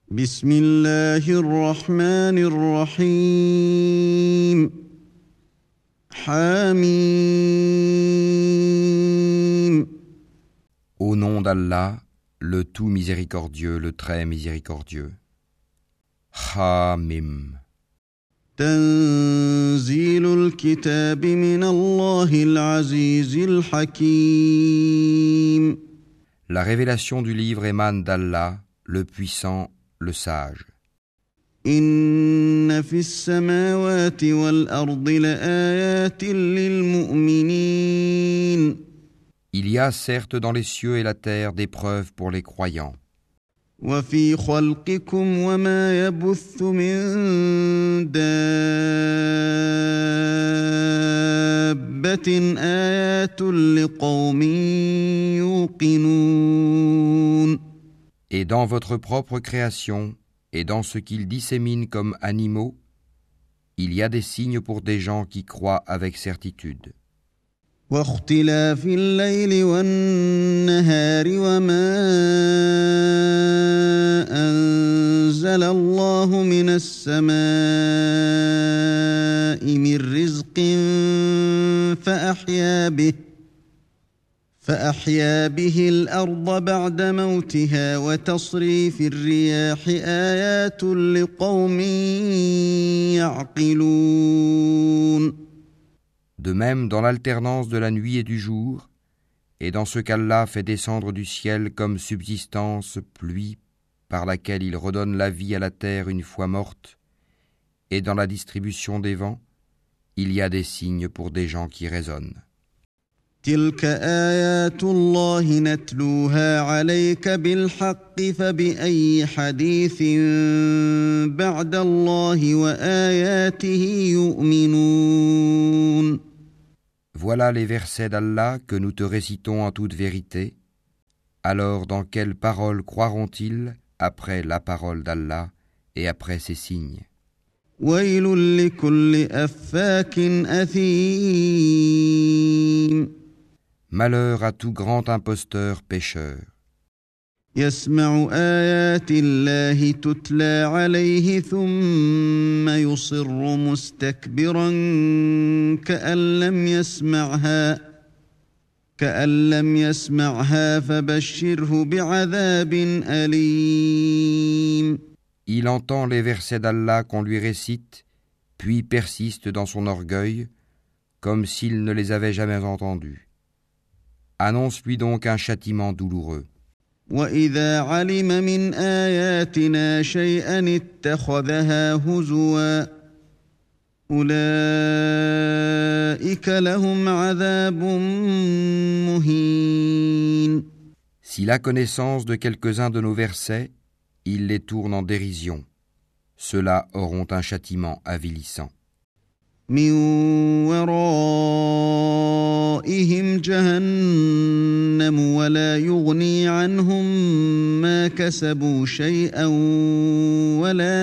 بسم الله الرحمن الرحيم حميم Au nom d'Allah, le tout miséricordieux, le très miséricordieux. Hamim. تنزيل الكتاب من الله العزيز الحكيم La révélation du livre émane d'Allah, le puissant, le sage. إن في السماوات والأرض لآيات للمؤمنين Il y a certes dans les cieux et la terre des preuves pour les croyants. وفي خلقكم وما يبث من دابة آيات لقوم يوقنون Et dans votre propre création, et dans ce qu'ils disséminent comme animaux, il y a des signes pour des gens qui croient avec certitude. واختلاف الليل والنهار وما أنزل الله من السماء من رزق فأحيا به الأرض بعد موتها وتصريف الرياح آيات لقوم يعقلون De même dans l'alternance de la nuit et du jour, et dans ce qu'Allah fait descendre du ciel comme subsistance pluie par laquelle il redonne la vie à la terre une fois morte, et dans la distribution des vents, il y a des signes pour des gens qui raisonnent. تلك آيات الله نتلوها عليك بالحق فبأي حديث بعد الله وآياته يؤمنون Voilà les versets d'Allah que nous te récitons en toute vérité. Alors dans quelles paroles croiront-ils après la parole d'Allah et après ses signes? ويل لكل أفاك أثيم Malheur à tout grand imposteur pécheur, يسمع آيات الله تتلى عليه ثم يصر مستكبرا كأن لم يسمعها فبشره بعذاب أليم. il entend les versets d'Allah qu'on lui récite, puis persiste dans son orgueil, comme s'il ne les avait jamais entendus. Annonce-lui donc un châtiment douloureux. وإذا علم من آياتنا شيئا اتخذها هزوا أولئك لهم عذاب مهين. S'il a connaissance de quelques-uns de nos versets, il les tourne en dérision. Ceux-là auront un châtiment avilissant. من ورائهم جهنم ولا يغني عنهم ما كسبوا شيئا ولا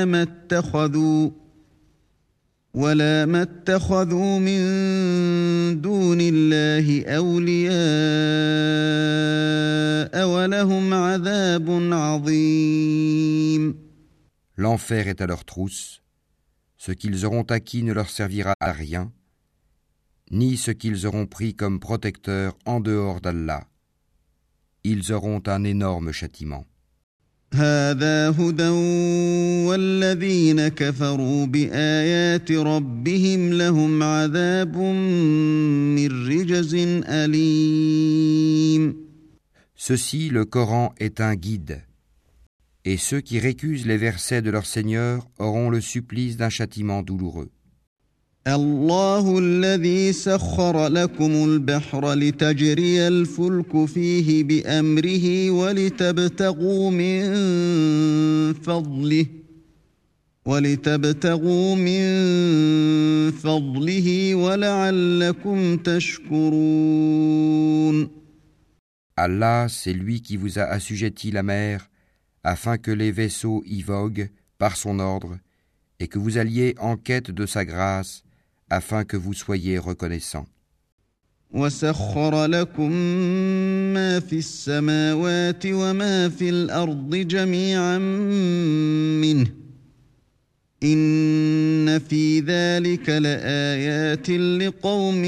ما اتخذوا من دون الله أولياء ولهم عذاب عظيم. L'enfer est à leur trousse. Ce qu'ils auront acquis ne leur servira à rien, ni ce qu'ils auront pris comme protecteur en dehors d'Allah. Ils auront un énorme châtiment. هذا هدى والذين كفروا بآيات ربهم لهم عذاب من رجز أليم. Ceci, le Coran, est un guide. Et ceux qui récusent les versets de leur Seigneur auront le supplice d'un châtiment douloureux. الله الذي سخر لكم البحر لتجري الفلك فيه بأمره ولتبتغوا من فضله ولعلكم تشكرون. Allah, c'est lui qui vous a assujetti la mer afin que les vaisseaux y voguent par son ordre et que vous alliez en quête de sa grâce afin que vous soyez reconnaissants. وسخر لكم ما في السماوات وما في الأرض جميعا منه إن في ذلك لآيات لقوم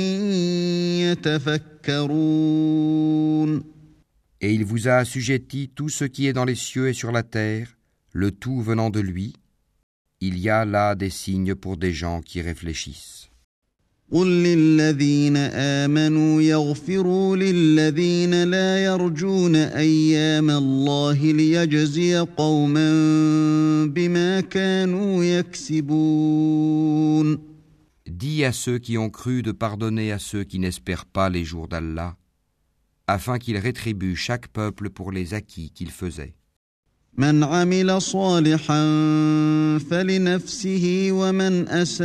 يتفكرون. Et il vous a assujetti tout ce qui est dans les cieux et sur la terre, le tout venant de lui. Il y a là des signes pour des gens qui réfléchissent. قل للذين آمنوا يغفروا للذين لا يرجون أيام الله ليجزي قوما بما كانوا يكسبون. Dis à ceux qui ont cru de pardonner à ceux qui n'espèrent pas les jours d'Allah, afin qu'il rétribue chaque peuple pour les acquis qu'il faisait. من عمل صالحا فلنفسه ومن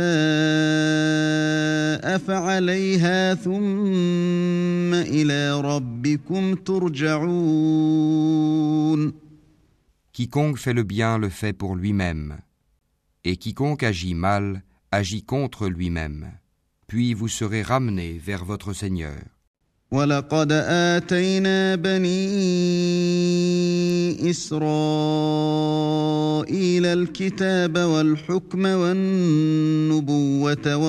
أساء فعليها ثم إلى ربكم ترجعون. Quiconque fait le bien le fait pour lui-même, et quiconque agit mal agit contre lui-même. Puis vous serez ramenés vers votre Seigneur. ولقد آتينا بني إسرائيل الكتاب والحكم والنبوة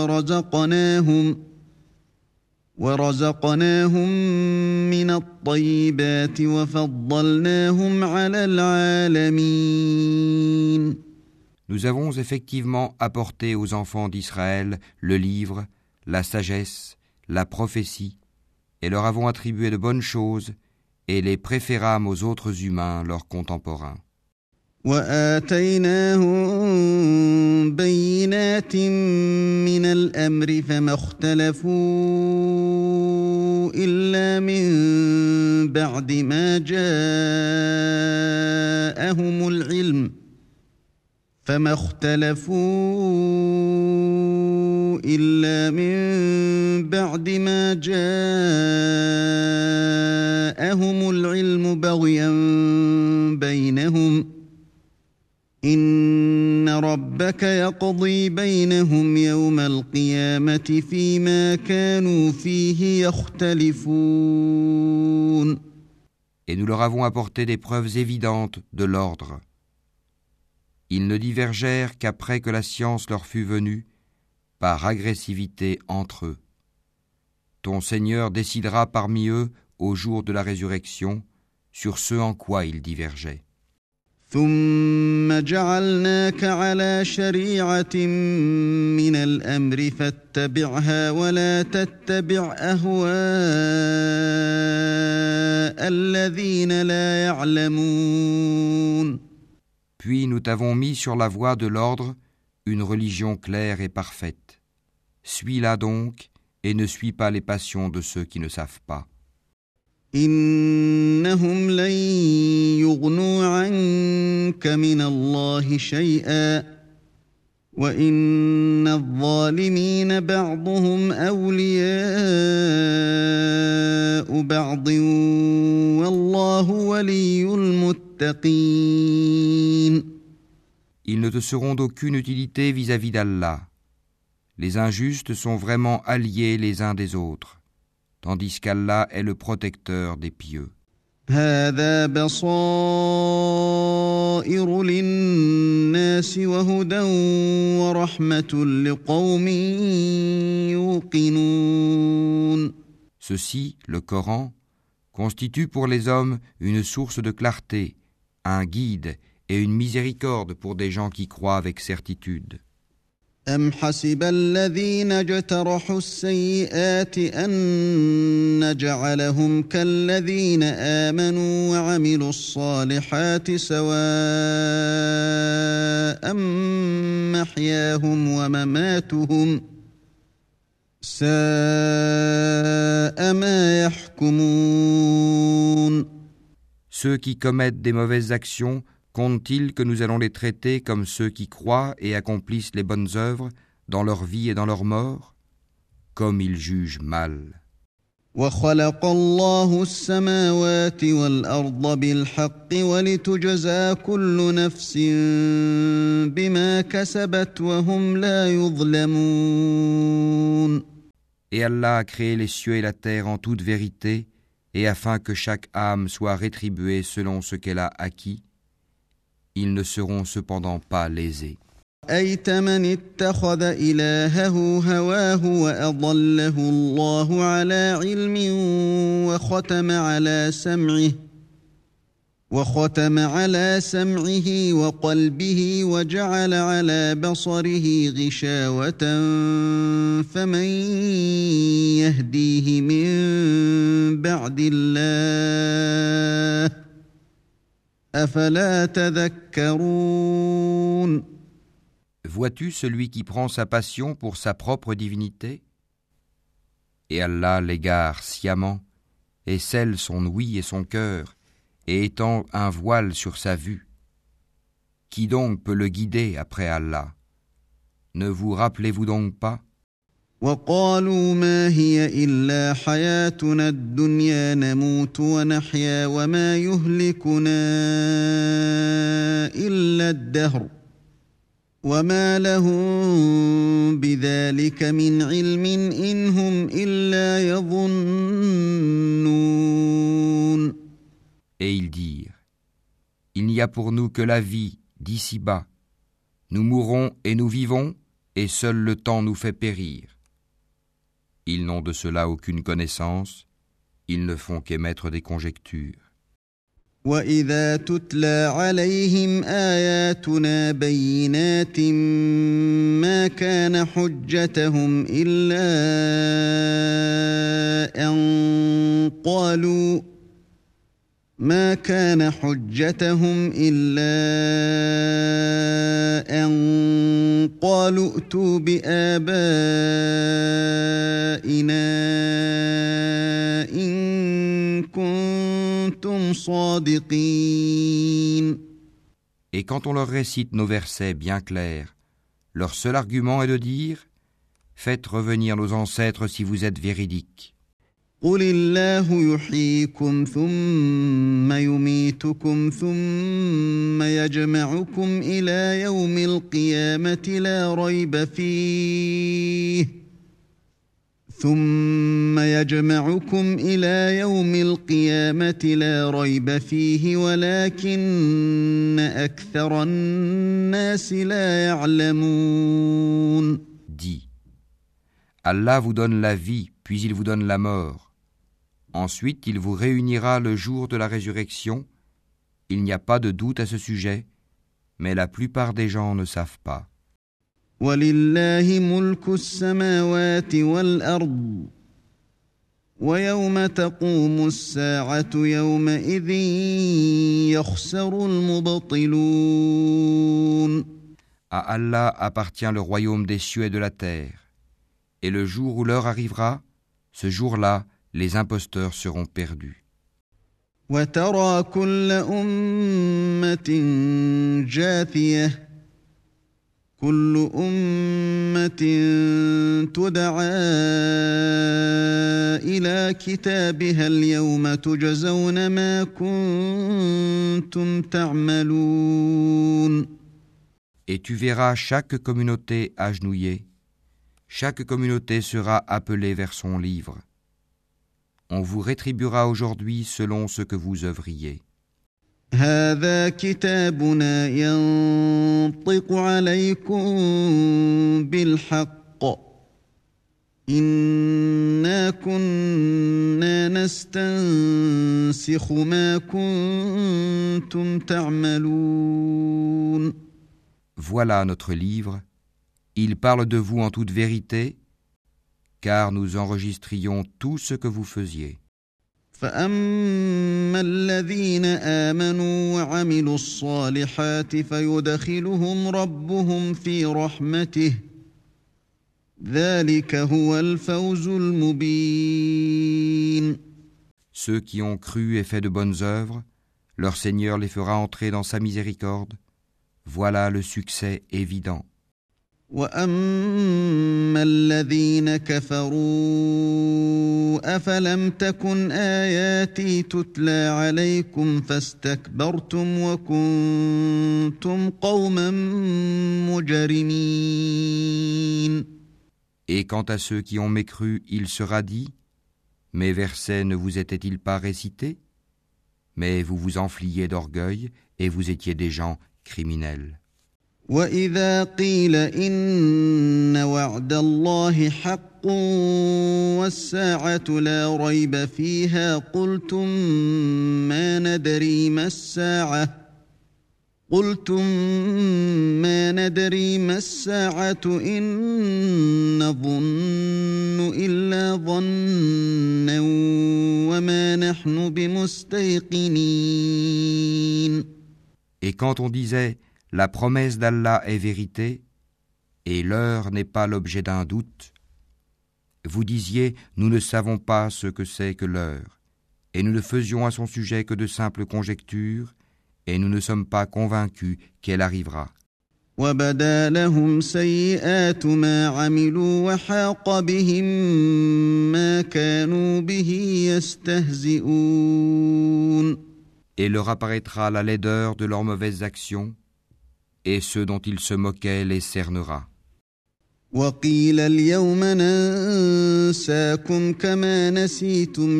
ورزقناهم من الطيبات وفضلناهم على العالمين. Nous avons effectivement apporté aux enfants d'Israël le livre, la sagesse, la prophétie, et leur avons attribué de bonnes choses, et les préférâmes aux autres humains, leurs contemporains. وآتيناهم بينات من الأمر فما اختلفوا إلا من بعد ما جاءهم العلم بغيا بينهم إن ربك يقضي بينهم يوم القيامة فيما كانوا فيه يختلفون. Et nous leur avons apporté des preuves évidentes de l'ordre. Ils ne divergèrent qu'après que la science leur fut venue, par agressivité entre eux. Ton Seigneur décidera parmi eux, au jour de la résurrection, sur ce en quoi ils divergeaient. ثم جعلناك على شريعة من الأمر فاتبعها ولا تتبع أهواء الذين لا يعلمون. Puis nous t'avons mis sur la voie de l'ordre, une religion claire et parfaite. Suis-la donc et ne suis pas les passions de ceux qui ne savent pas. إنهم لن يغنوا عنك من الله شيئا وإن الظالمين بعضهم أولياء بعض والله ولي المتقين. Ils ne te seront d'aucune utilité vis-à-vis d'Allah. Les injustes sont vraiment alliés les uns des autres, tandis qu'Allah est le protecteur des pieux. هذا بصائر للناس وهدى ورحمة لقوم يوقنون. Ceci, le Coran, constitue pour les hommes une source de clarté, un guide et une miséricorde pour des gens qui croient avec certitude. أم حسب الذين اجترحوا السيئات أن نجعلهم كالذين آمنوا وعملوا الصالحات سواء محياهم ومماتهم ساء ما يحكمون. Ceux qui commettent des mauvaises actions comptent-ils que nous allons les traiter comme ceux qui croient et accomplissent les bonnes œuvres dans leur vie et dans leur mort? Comme ils jugent mal. وخلق الله السماوات والأرض بالحق ولتجزى كل نفس بما كسبت وهم لا يظلمون. Et Allah a créé les cieux et la terre en toute vérité, et afin que chaque âme soit rétribuée selon ce qu'elle a acquis, ils ne seront cependant pas lésés. أَيْتَ مَنِ اتَّخَذَ إِلَٰهَهُ هَوَاهُ وَأَضَلَّهُ اللَّهُ عَلَىٰ عِلْمٍ وختم على سمعه وقلبه وجعل على بصره غشاوة فمن يهديه من بعد الله أفلا تذكرون. Vois-tu celui qui prend sa passion pour sa propre divinité? Et Allah l'égare sciemment, et scelle son ouïe et son cœur, et étend un voile sur sa vue. Qui donc peut le guider après Allah? Ne vous rappelez-vous donc pas? وقالوا ما هي إلا حياتنا الدنيا نموت ونحيا وما يهلكنا إلا الدهر وما لهم بذلك من علم إن هم إلا يظنون. Et ils dirent, il n'y a pour nous que la vie d'ici-bas. Nous mourons et nous vivons, et seul le temps nous fait périr. Ils n'ont de cela aucune connaissance, ils ne font qu'émettre des conjectures. وَإِذَا تُتْلَى عَلَيْهِمْ آيَاتُنَا بَيِّنَاتٍ مَا كَانَ حُجَّتَهُمْ إِلَّا أن قالوا ائتوا بآبائنا إن كنتم صادقين. Et quand on leur récite nos versets bien clairs, leur seul argument est de dire « Faites revenir nos ancêtres si vous êtes véridiques. » قل الله يحييكم ثم يميتكم ثم يجمعكم إلى يوم القيامة لا ريب فيه ولكن أكثر الناس لا يعلمون. Dis, Allah vous donne la vie, puis il vous donne la mort. Ensuite, il vous réunira le jour de la résurrection. Il n'y a pas de doute à ce sujet, mais la plupart des gens ne savent pas. وَلِلَّهِ مُلْكُ السَّمَاوَاتِ وَالْأَرْضِ وَيَوْمَ تَقُومُ السَّاعَةُ يَوْمَئِذٍ يَخْسَرُ الْمُبْطِلُونَ. À Allah appartient le royaume des cieux et de la terre. Et le jour où l'heure arrivera, ce jour-là, les imposteurs seront perdus. وَتَرَى كُلَّ أُمَّةٍ جَاثِيَةً كُلُّ أُمَّةٍ تُدْعَى إِلَى كِتَابِهَا الْيَوْمَ تُجْزَوْنَ مَا كُنتُمْ تَعْمَلُونَ. Et tu verras chaque communauté agenouillée. Chaque communauté sera appelée vers son livre. On vous rétribuera aujourd'hui selon ce que vous œuvriez. هذا كتابنا ينطق عليكم بالحق إنا كنا نستنسخ ما كنتم تعملون. Voilà notre livre. Il parle de vous en toute vérité, car nous enregistrions tout ce que vous faisiez. فأما الذين آمنوا وعملوا الصالحات فيدخلهم ربهم في رحمته ذلك هو الفوز المبين. Ceux qui ont cru et fait de bonnes œuvres, leur Seigneur les fera entrer dans sa miséricorde. Voilà le succès évident. وَأَمَّا الَّذِينَ كَفَرُوا أَفَلَمْ تَكُنْ آيَاتِي تُتْلَى عَلَيْكُمْ فَاسْتَكْبَرْتُمْ وَكُنْتُمْ قَوْمًا مُجْرِمِينَ. Et quant à ceux qui ont mécru, il sera dit : Mes versets ne vous étaient-ils pas récités ? Mais vous vous enfliez d'orgueil et vous étiez des gens criminels. وإذا قيل إن وعد الله حق والساعة لا ريب فيها قلتم ما ندري ما الساعة إن نظن إلا ظنا وما نحن بمستيقنين. Et quand on disait : La promesse d'Allah est vérité, et l'heure n'est pas l'objet d'un doute, vous disiez : Nous ne savons pas ce que c'est que l'heure, et nous ne faisions à son sujet que de simples conjectures, et nous ne sommes pas convaincus qu'elle arrivera. وَبَدَا لَهُمْ سَيِّئَاتُ مَا عَمِلُوا وَحَاقَ بِهِم مَّا كَانُوا بِهِ يَسْتَهْزِئُونَ. Et leur apparaîtra la laideur de leurs mauvaises actions, et ceux dont ils se moquaient les cernera. وَقِيلَ الْيَوْمَ نَنسَاكُمْ كَمَا نَسِيتُمْ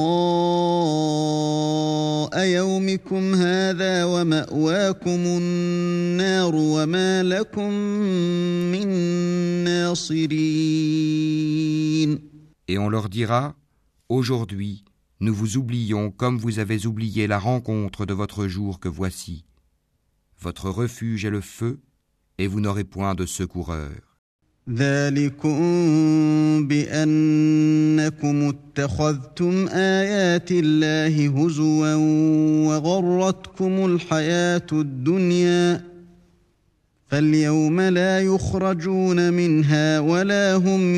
لِقَاءَ يَوْمِكُمْ هَٰذَا وَمَأْوَاكُمُ النَّارُ وَمَا لَكُم مِّن نَّاصِرِينَ. Et on leur dira : Aujourd'hui, nous vous oublions comme vous avez oublié la rencontre de votre jour que voici. Votre refuge est le feu, et vous n'aurez point de secoureur. ذَلِكُمْ بِأَنَّكُمُ اتَّخَذْتُمْ آيَاتِ اللَّهِ هُزُوًا وَغَرَّتْكُمُ الْحَيَاةُ الدُّنْيَا فَالْيَوْمَ لَا يُخْرَجُونَ مِنْهَا وَلَا هُمْ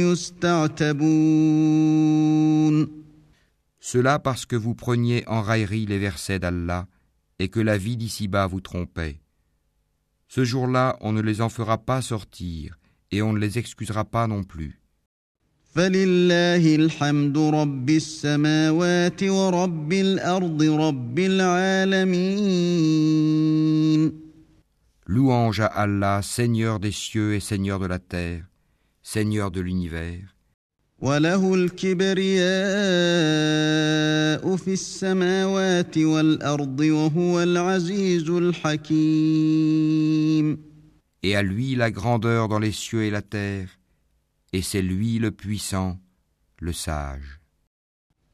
يُسْتَعْتَبُونَ. Cela parce que vous preniez en raillerie les versets d'Allah et que la vie d'ici-bas vous trompait. Ce jour-là, on ne les en fera pas sortir et on ne les excusera pas non plus. فَلِلَّهِ الْحَمْدُ رَبِّ السَّمَاوَاتِ وَرَبِّ الْأَرْضِ رَبِّ الْعَالَمِينَ. Louange à Allah, Seigneur des cieux et Seigneur de la terre, Seigneur de l'univers. وَلَهُ الْكِبْرِيَاءُ فِي السَّمَاوَاتِ وَالْأَرْضِ وَهُوَ الْعَزِيزُ الْحَكِيمُ. Et à lui la grandeur dans les cieux et la terre, et c'est lui le puissant, le sage.